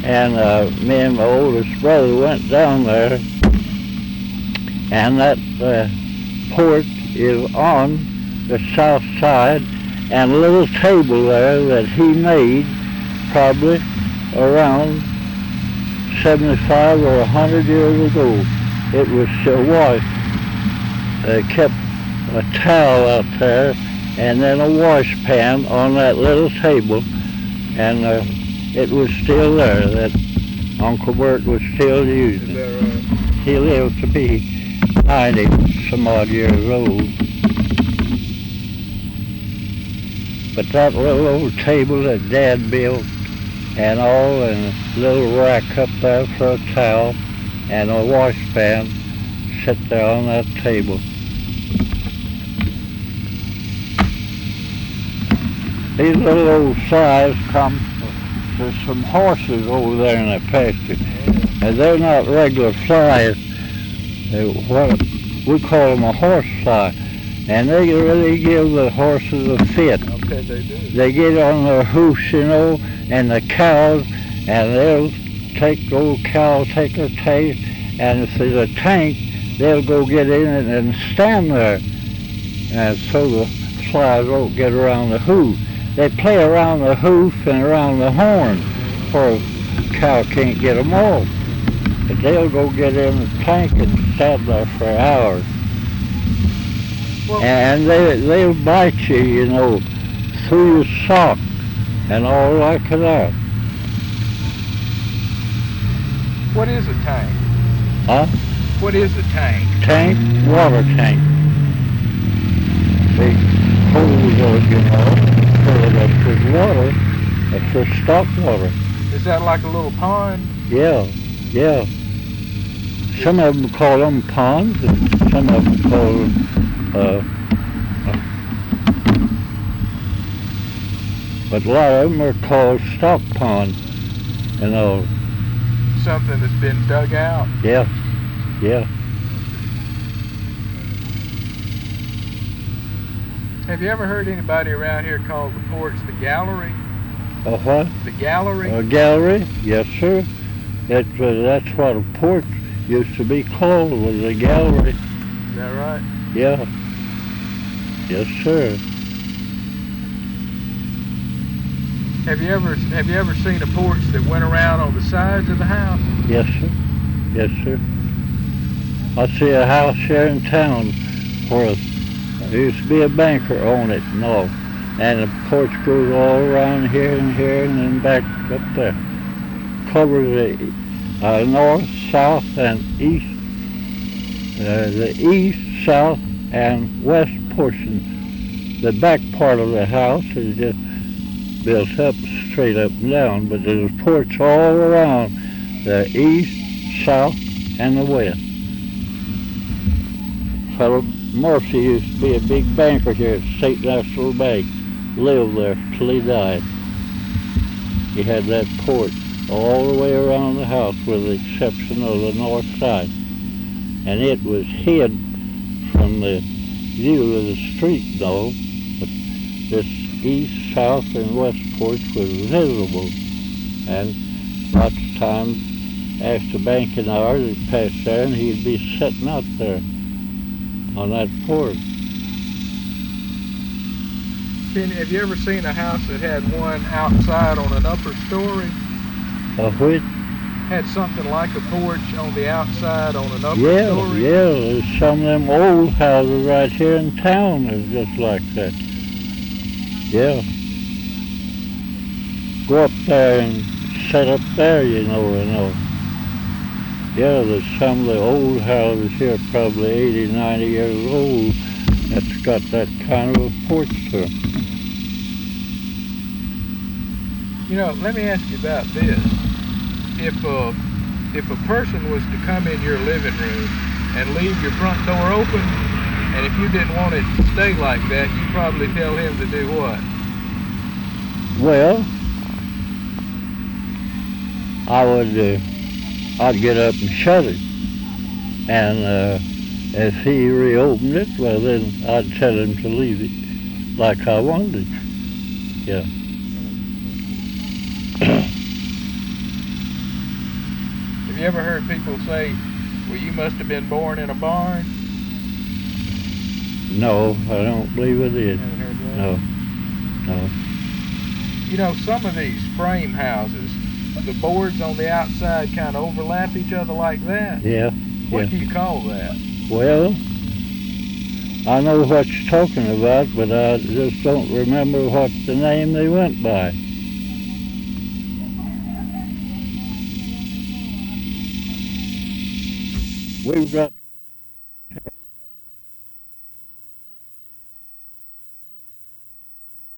And me and my oldest brother went down there, and that porch is on the south side, and a little table there that he made probably around 75 or 100 years ago. It was washed. They kept a towel out there and then a wash pan on that little table, and it was still there. That Uncle Bert was still using it. Right? He lived to be 90 some odd years old. But that little old table that Dad built and all, and a little rack up there for a towel and a wash pan sit there on that table. These little old flies come, there's some horses over there in the pasture, and they're not regular flies. What we call them a horse fly, and they really give the horses a fit. Okay, they do. They get on their hoofs, you know, and the cows, and they'll take the old cow, take her taste, and if there's a tank, they'll go get in it and stand there, and so the flies won't get around the hoof. They play around the hoof and around the horn, where a cow can't get them off. But they'll go get in the tank and stand there for hours. Well, And they'll bite you, you know, through your sock and all like that. what is a tank? Huh? What is a tank? Tank, water tank. Big holes, you know, fill it up with water. That's for stock water. Is that like a little pond? Yeah, yeah. Some of them call them ponds, and some of them call them, but a lot of them are called stock ponds, you know. Something that's been dug out? Yeah, yeah. Have you ever heard anybody around here call the porch the gallery? A what? The gallery? A gallery? Yes, sir. That's what a porch used to be called, was a gallery. Is that right? Yeah. Yes, sir. Have you ever seen a porch that went around on the sides of the house? Yes, sir. Yes, sir. I see a house here in town where there used to be a banker on it and all. And the porch goes all around here and then back up there. Covers the north, south, and east. The east, south, and west portion. The back part of the house is just built up straight up and down, but there's a porch all around the east, south, and the west. Fellow Murphy used to be a big banker here at State National Bank. Lived there till he died. He had that porch all the way around the house with the exception of the north side. And it was hid from the view of the street though, but this east, south, and west porch was visible. And lots of times after banking hours, he'd pass there and he'd be sitting out there on that porch. Have you ever seen a house that had one outside on an upper story? A which? Had something like a porch on the outside on an upper story? Yeah, there's some of them old houses right here in town that's just like that. Yeah. Go up there and set up there, you know. Yeah, there's some of the old houses here, probably 80, 90 years old, that's got that kind of a porch to them. You know, let me ask you about this. If a person was to come in your living room and leave your front door open, and if you didn't want it to stay like that, you'd probably tell him to do what? Well, I'd get up and shut it. And if he reopened it, well then I'd tell him to leave it like I wanted it. Yeah. You ever heard people say, well, you must have been born in a barn? No, I don't believe it is. Haven't heard that? No, no. You know, some of these frame houses, the boards on the outside kind of overlap each other like that. Yeah, What yeah. do you call that? Well, I know what you're talking about, but I just don't remember what the name they went by. We've got